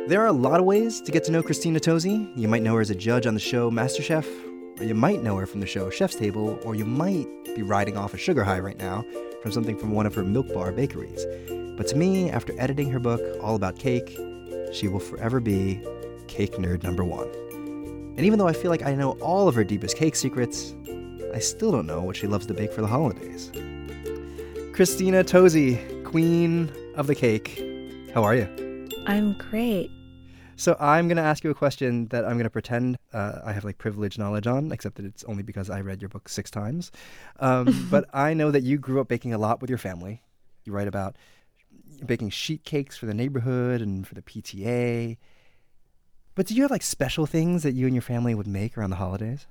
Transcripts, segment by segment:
There are a lot of ways to get to know Christina Tosi. You might know her as a judge on the show MasterChef, or you might know her from the show Chef's Table, or you might be riding off a sugar high right now from something from one of her Milk Bar bakeries. But to me, after editing her book all about cake, she will forever be cake nerd number one. And even though I feel like I know all of her deepest cake secrets, I still don't know what she loves to bake for the holidays. Christina Tosi, queen of the cake. How are you? I'm great. So I'm going to ask you a question that I'm going to pretend I have like privileged knowledge on, except that it's only because I read your book 6 times. But I know that you grew up baking a lot with your family. You write about baking sheet cakes for the neighborhood and for the PTA. But did you have like special things that you and your family would make around the holidays?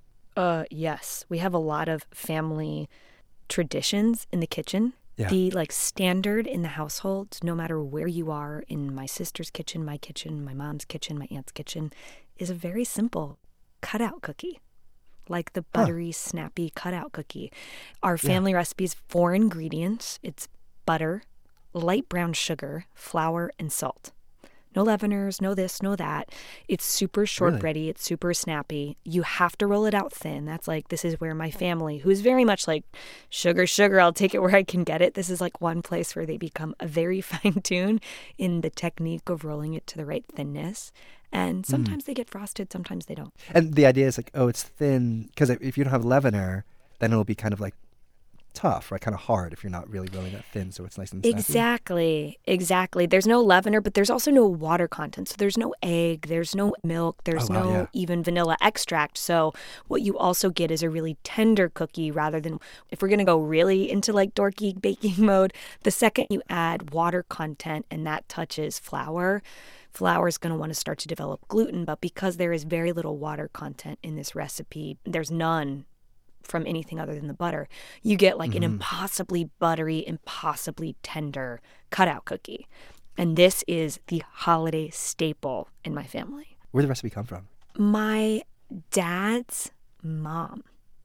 Yes. We have a lot of family traditions in the kitchen. Yeah. The standard in the household, no matter where you are, in my sister's kitchen, my mom's kitchen, my aunt's kitchen, is a very simple cutout cookie. Like the buttery, snappy cutout cookie. Our family recipe's 4 ingredients. It's butter, light brown sugar, flour, and salt. No leaveners, no this, no that. It's super shortbready. It's super snappy. You have to roll it out thin. That's this is where my family, who's very much like, sugar, I'll take it where I can get it. This is one place where they become a very fine-tuned in the technique of rolling it to the right thinness. And sometimes they get frosted, sometimes they don't. And the idea is it's thin, because if you don't have leavener, then it'll be kind of tough, right? Kind of hard if you're not really rolling that thin, so it's nice and snappy. Exactly. There's no leavener, but there's also no water content. So there's no egg, there's no milk, there's even vanilla extract. So what you also get is a really tender cookie rather than, if we're going to go really into dorky baking mode, the second you add water content and that touches flour is going to want to start to develop gluten. But because there is very little water content in this recipe, there's none from anything other than the butter, you get an impossibly buttery, impossibly tender cutout cookie. And this is the holiday staple in my family. Where'd the recipe come from? My dad's mom,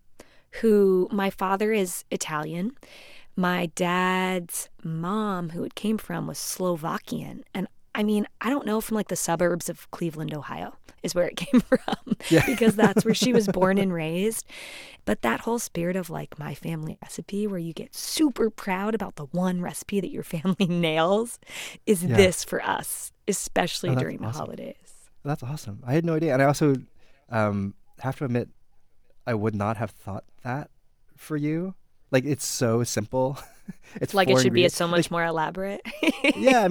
my father is Italian. My dad's mom, who it came from, was Slovakian. And I don't know, from the suburbs of Cleveland, Ohio is where it came from, because that's where she was born and raised. But that whole spirit of my family recipe, where you get super proud about the one recipe that your family nails, is this for us, especially during the holidays. That's awesome. I had no idea. And I also have to admit, I would not have thought that for you. It's so simple. It's it should be so much more elaborate. Yeah,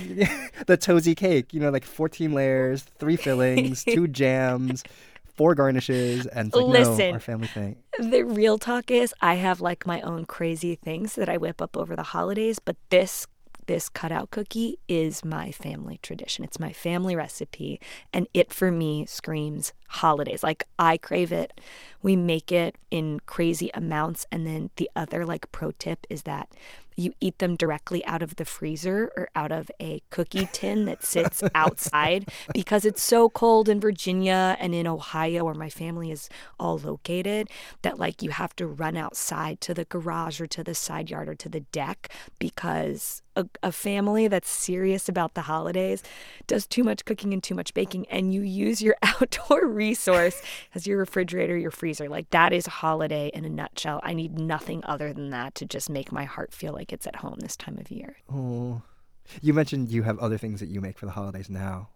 the Tosi cake, 14 layers, 3 fillings, 2 jams, 4 garnishes, and Listen, our family thing. The real talk is I have my own crazy things that I whip up over the holidays, but this cutout cookie is my family tradition. It's my family recipe, and it for me screams holidays. I crave it. We make it in crazy amounts, and then the other pro tip is that you eat them directly out of the freezer or out of a cookie tin that sits outside, because it's so cold in Virginia and in Ohio, where my family is all located, that you have to run outside to the garage or to the side yard or to the deck, because a family that's serious about the holidays does too much cooking and too much baking, and you use your outdoor resource as your refrigerator, your freezer. That is a holiday in a nutshell. I need nothing other than that to just make my heart feel like it's at home this time of year. Oh, you mentioned you have other things that you make for the holidays now.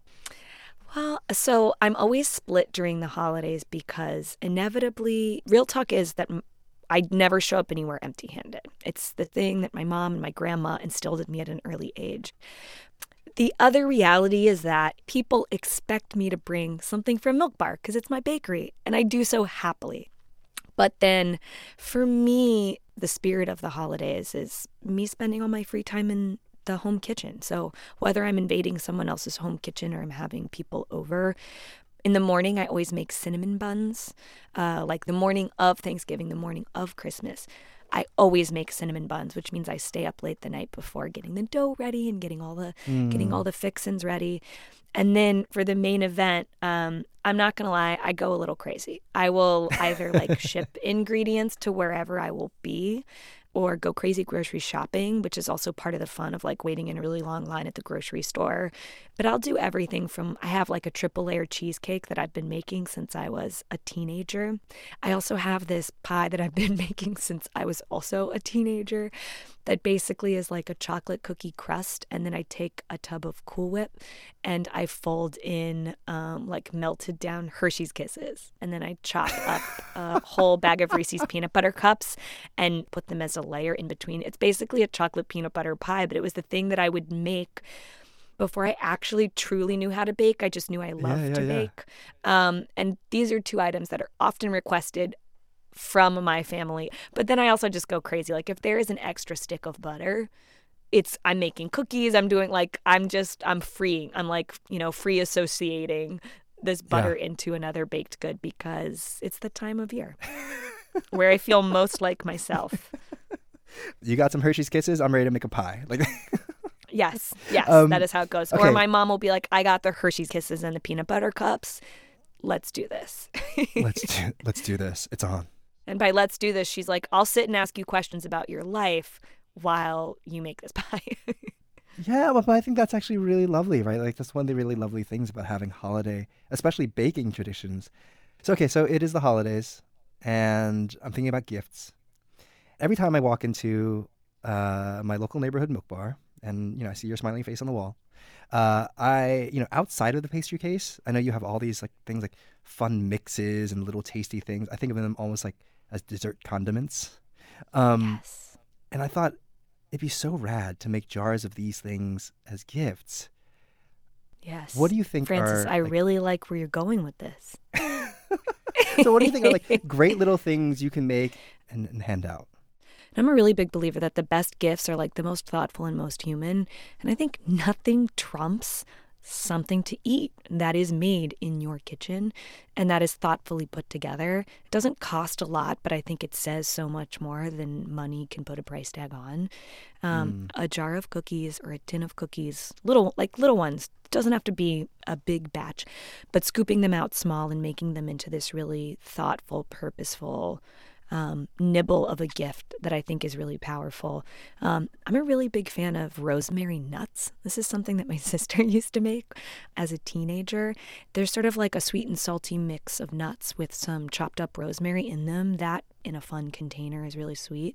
Well, so I'm always split during the holidays, because inevitably, real talk is that I never show up anywhere empty-handed. It's the thing that my mom and my grandma instilled in me at an early age. The other reality is that people expect me to bring something from Milk Bar because it's my bakery, and I do so happily. But then for me, the spirit of the holidays is me spending all my free time in the home kitchen. So whether I'm invading someone else's home kitchen or I'm having people over, in the morning I always make cinnamon buns, the morning of Thanksgiving, the morning of Christmas. I always make cinnamon buns, which means I stay up late the night before getting the dough ready and getting all the fixins ready. And then for the main event, I'm not going to lie, I go a little crazy. I will either ship ingredients to wherever I will be. or go crazy grocery shopping, which is also part of the fun of like waiting in a really long line at the grocery store. But I'll do everything from, I have like a triple layer cheesecake that I've been making since I was a teenager. I also have this pie that I've been making since I was also a teenager that basically is like a chocolate cookie crust. And then I take a tub of Cool Whip and I fold in like melted down Hershey's Kisses. And then I chop up a whole bag of Reese's peanut butter cups and put them as a layer in between. It's basically a chocolate peanut butter pie, but it was the thing that I would make before I actually truly knew how to bake. I just knew I loved to bake. And these are two items that are often requested from my family. But then I also just go crazy. Like if there is an extra stick of butter, I'm making cookies. I'm doing like, I'm freeing. I'm like, free associating this butter into another baked good because it's the time of year where I feel most like myself. You got some Hershey's Kisses? I'm ready to make a pie. Like Yes, that is how it goes. Okay. Or my mom will be like, I got the Hershey's Kisses and the peanut butter cups. Let's do this. Let's do this. It's on. And by let's do this, she's like, I'll sit and ask you questions about your life while you make this pie. Yeah, well, but I think that's actually really lovely, right? Like that's one of the really lovely things about having holiday, especially baking traditions. So it is the holidays, and I'm thinking about gifts. Every time I walk into my local neighborhood milk bar, and I see your smiling face on the wall, outside of the pastry case, I know you have all these like things like fun mixes and little tasty things. I think of them almost like as dessert condiments. Yes. And I thought it'd be so rad to make jars of these things as gifts. Yes. What do you think Francis, are... I really like where you're going with this. So what do you think are like great little things you can make and hand out? I'm a really big believer that the best gifts are like the most thoughtful and most human. And I think nothing trumps something to eat that is made in your kitchen and that is thoughtfully put together. It doesn't cost a lot, but I think it says so much more than money can put a price tag on. A jar of cookies or a tin of cookies, little ones, doesn't have to be a big batch, but scooping them out small and making them into this really thoughtful, purposeful nibble of a gift that I think is really powerful. I'm a really big fan of rosemary nuts. This is something that my sister used to make as a teenager. There's sort of like a sweet and salty mix of nuts with some chopped up rosemary in them. That in a fun container is really sweet.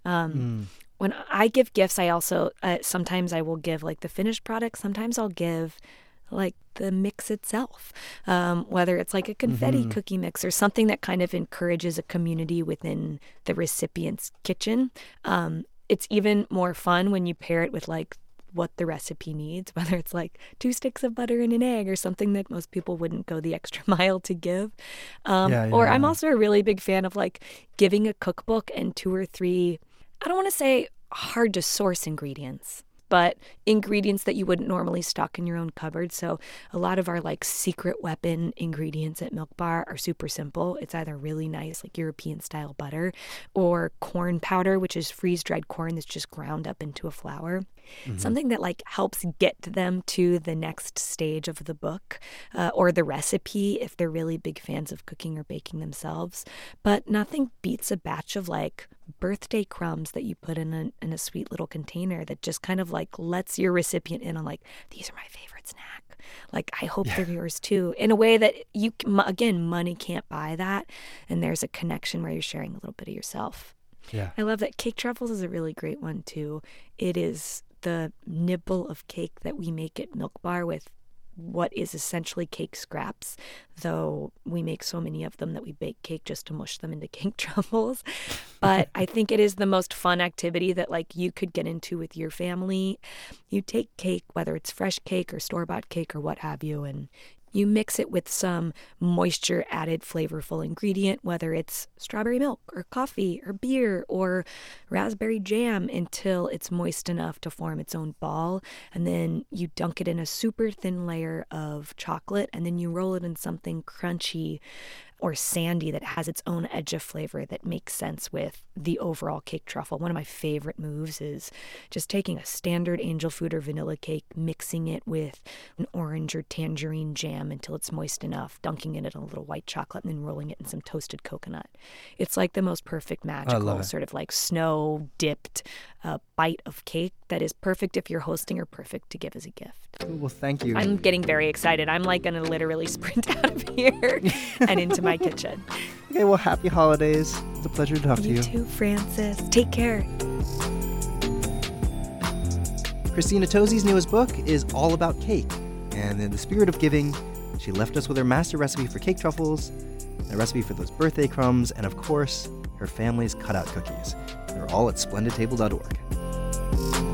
When I give gifts, I also sometimes I will give like the finished product. Sometimes I'll give like the mix itself, whether it's like a confetti cookie mix or something that kind of encourages a community within the recipient's kitchen. It's even more fun when you pair it with like what the recipe needs, whether it's like 2 sticks of butter and an egg or something that most people wouldn't go the extra mile to give. I'm also a really big fan of like giving a cookbook and 2 or 3, I don't want to say hard to source ingredients, but ingredients that you wouldn't normally stock in your own cupboard. So a lot of our like secret weapon ingredients at Milk Bar are super simple. It's either really nice like European style butter or corn powder, which is freeze-dried corn that's just ground up into a flour. Something that like helps get them to the next stage of the book or the recipe if they're really big fans of cooking or baking themselves. But nothing beats a batch of like birthday crumbs that you put in a sweet little container that just kind of like lets your recipient in on like, these are my favorite snack. Like, I hope they're yours too, in a way that again, money can't buy that. And there's a connection where you're sharing a little bit of yourself. Yeah. I love that. Cake truffles is a really great one too. It is the nibble of cake that we make at Milk Bar with what is essentially cake scraps, though we make so many of them that we bake cake just to mush them into cake truffles. But I think it is the most fun activity that like you could get into with your family. You take cake, whether it's fresh cake or store-bought cake or what have you, and you mix it with some moisture added flavorful ingredient, whether it's strawberry milk or coffee or beer or raspberry jam, until it's moist enough to form its own ball. And then you dunk it in a super thin layer of chocolate, and then you roll it in something crunchy or sandy that has its own edge of flavor that makes sense with the overall cake truffle. One of my favorite moves is just taking a standard angel food or vanilla cake, mixing it with an orange or tangerine jam until it's moist enough, dunking it in a little white chocolate, and then rolling it in some toasted coconut. It's like the most perfect, magical, sort of like snow-dipped bite of cake that is perfect if you're hosting or perfect to give as a gift. Well, thank you. I'm getting very excited. I'm like going to literally sprint out of here and into my kitchen. Okay, well, happy holidays. It's a pleasure to talk to you. You too, Francis. Take care. Christina Tozzi's newest book is all about cake. And in the spirit of giving, she left us with her master recipe for cake truffles, a recipe for those birthday crumbs, and of course, her family's cutout cookies. They're all at splendidtable.org.